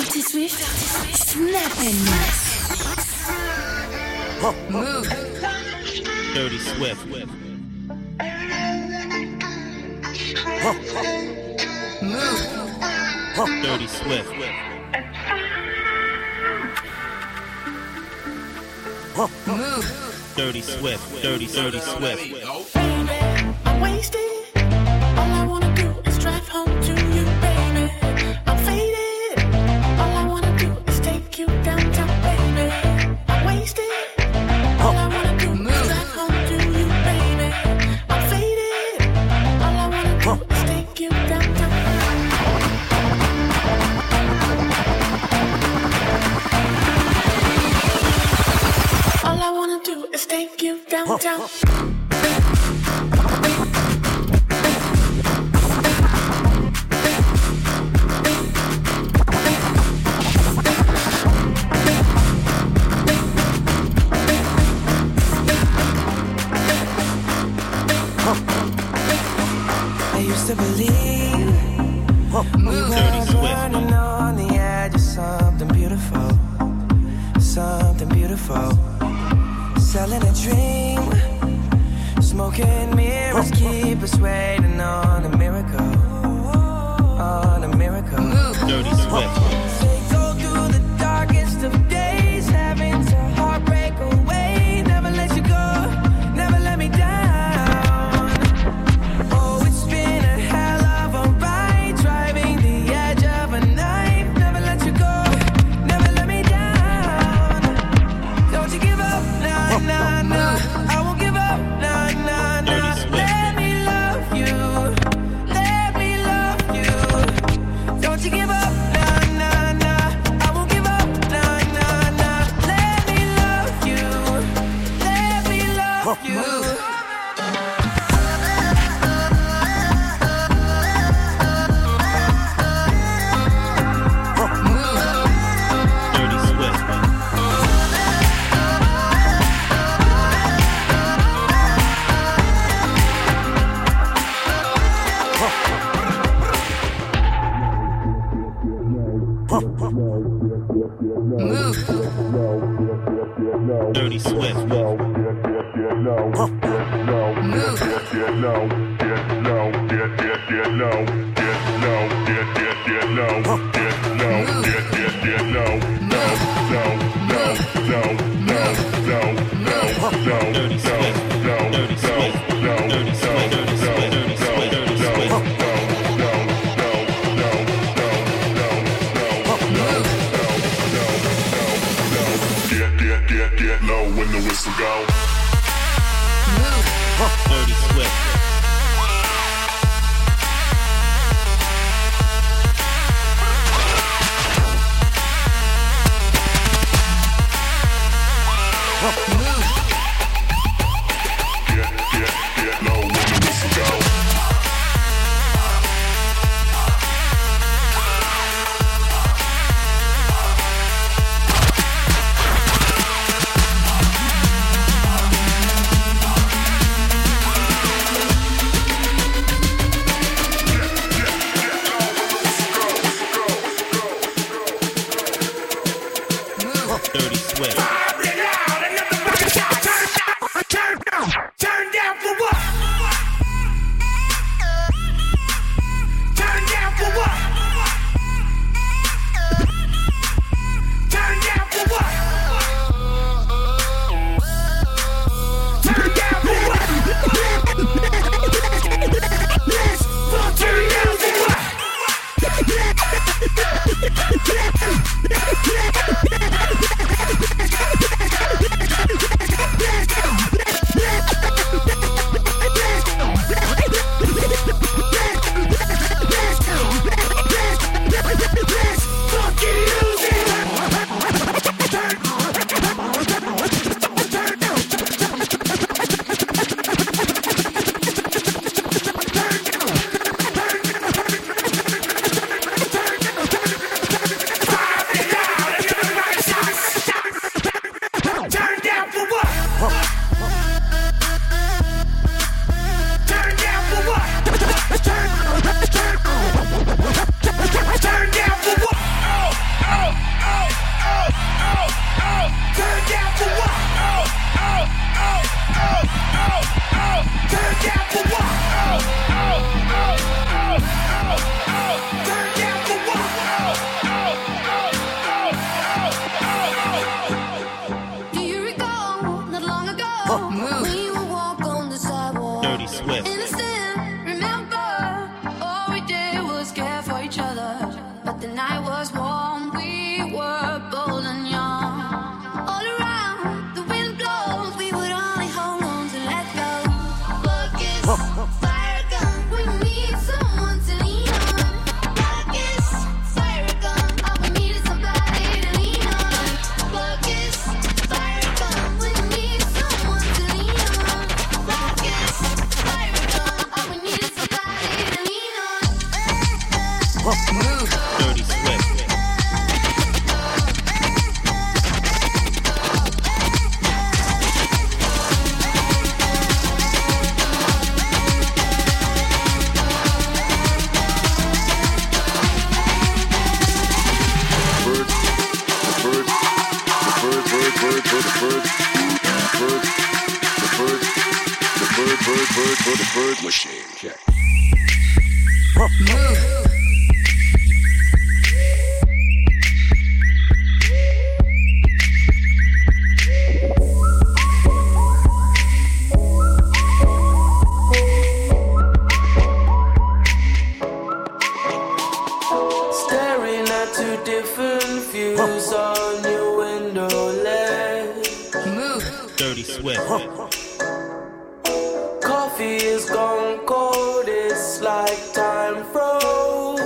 Dirty Swift, Snap and Mix. Move. Dirty Swift. Move. Dirty Swift. Move. Dirty Swift. Dirty Swift. Baby, I'm wasted. All I wanna do is drive home to you, baby. I'm faded. All I wanna do is take you downtown, baby. I'm wasted. All I wanna do is drive home to you, baby. I'm faded. All I wanna do is take you downtown. All I wanna do is take you downtown. I used to believe we were running on the edge of something beautiful, something beautiful. Selling a dream, smoking mirrors keep us waiting on a miracle, on a miracle. Dirty Swift. They go through the darkest of days, having to heartbreak away. Never let you go, never let me down. Oh, it's been a hell of a ride, driving the edge of a knife. Never let you go, never let me down. Don't you give up, nah, nah, nah. I won't give up, nah, nah, nah. Let me love you, let me love you. Don't you give up, nah, nah, nah. I won't give up, nah, nah, nah. Let me love you, let me love you. Dirty Swift. Dirty Swift. Dirty Swift. Dirty Swift. Dirty Swift. Dirty Swift. Dirty Swift. Dirty Swift. Get low when the whistle go. Dirty Swift. Get low when the whistle go. Dirty Swift. Turn down for what? Turn down for what? Turn down for what? Turn down for what? Turn down for what? bird machine. Check. Staring at two different views on your window ledge. Dirty Swift. Coffee is gone cold, it's like time froze.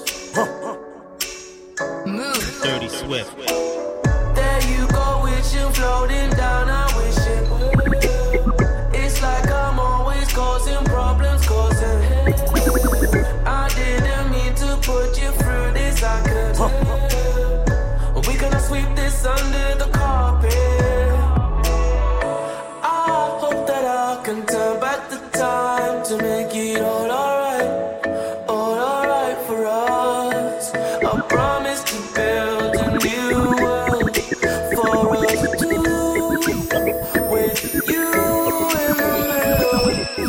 Dirty Swift. There you go, wishing floating down, I wish it would. It's like I'm always causing problems, causing hell. I didn't mean to put you through this, I could tell. We gonna sweep this under the carpet. I hope that I can turn back the time to make it all alright for us. I promise to build a new world for us two, with you in the middle.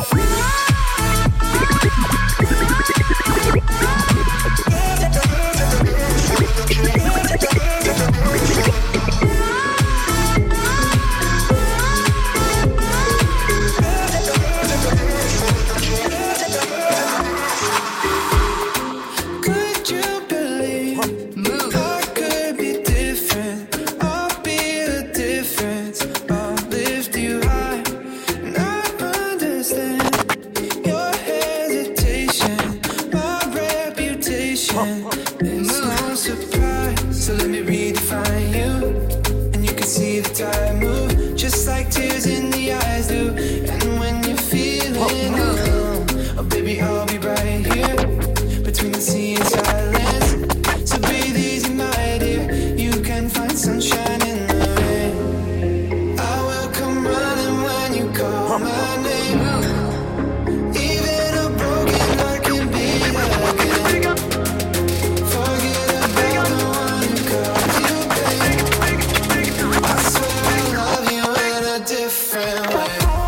Could you believe I could be different? I'll be the difference. I'll lift you high, and I understand your hesitation. My reputation is no surprise. So let me redefine you, and you can see the tide move, just like tears in the eyes do. And when you're feeling alone, oh baby, I'll be right here between the sea and silence. So breathe easy, my dear. You can find sunshine in the rain. I will come running when you call my name. Even a broken heart can beat again. Forget about the one who caused you pain. I swear I love you in a different way.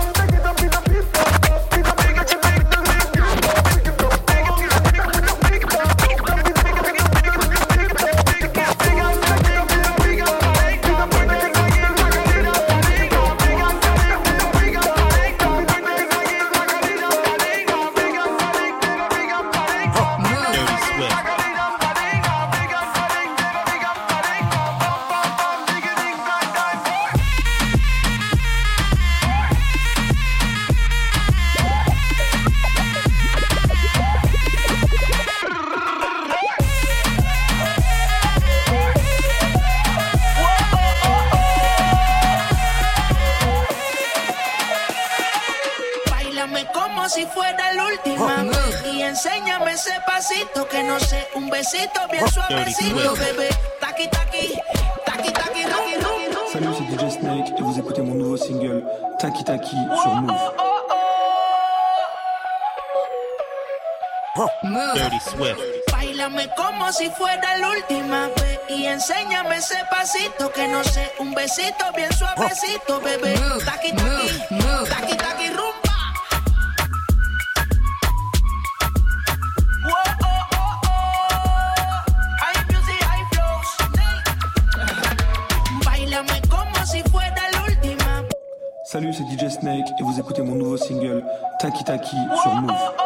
Dirty Swift. Báilame como si fuera la última vez y enséñame ese pasito que no sé, un besito bien suavecito, bebé. Taqui taqui, taqui taqui, taqui taqui. Salut, c'est DJ Snake et vous écoutez mon nouveau single Taki Taki sur Move. Dirty Swift. Báilame como si fuera la última vez y enséñame ese pasito que no sé, un besito bien suavecito, bebé. Taqui taqui, taqui taqui, rumba. High music, high flows. Báilame como si fuera la última. Salut, c'est DJ Snake et vous écoutez mon nouveau single Taki Taki sur Move.